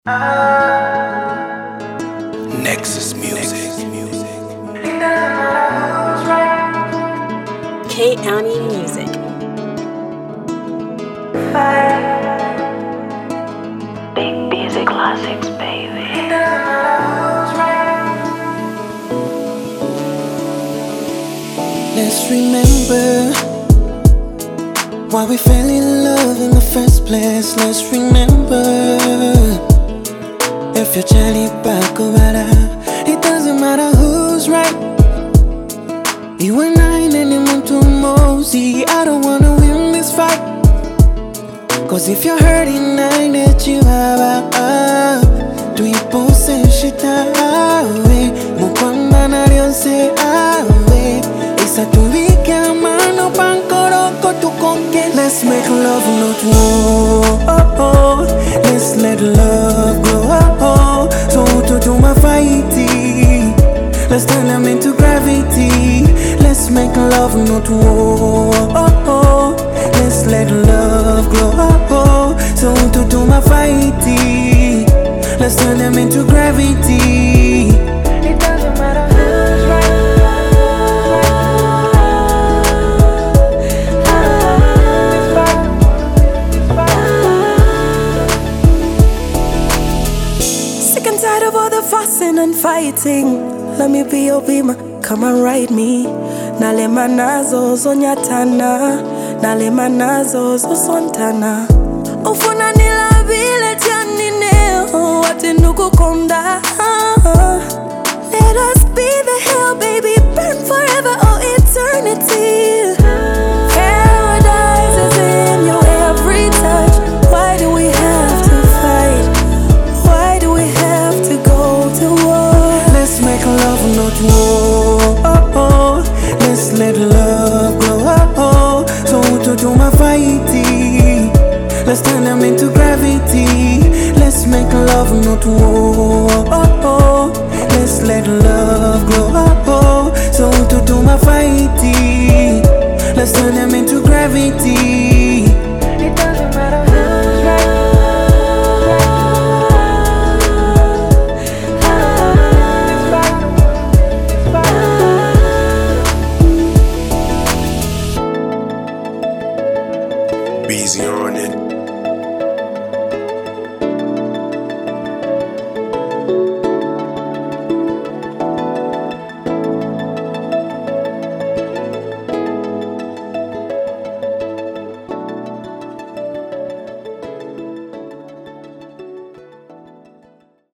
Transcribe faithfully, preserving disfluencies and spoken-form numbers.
Nexus Music. K County Music. Big music classics, baby. Let's remember why we fell in love in the first place. Let's remember if you're Charlie back or it doesn't matter who's right. You and I and anyone to mosey. I don't wanna win this fight, cause if you're hurting, I let you have a do you both say shit away? Mukwamba na lyonse awe Isa tuwike mano pankoroko tukonke. Let's make love not war. Let's let love grow. So to do my fighting, let's turn them into gravity. Let's make love not war. Let's let love grow. So to do my fighting, let's turn them into gravity. It doesn't matter who's right. Sick and tired of all the fussing and fighting. Let me be your beamer, come and ride me. Nale manazo zonyatana, nale manazo zosontana. Ufuna nila vile tianine, wati nuku konda. Let us be the hell, baby, burn forever or eternity. Paradise is in your every touch. Why do we have to fight? Why do we have to go to war? Let's make love not war. Let's let love grow. So to do my fighting, let's turn them into gravity. Let's make love not war. Let's let love grow. So to do my fighting, let's turn them into gravity.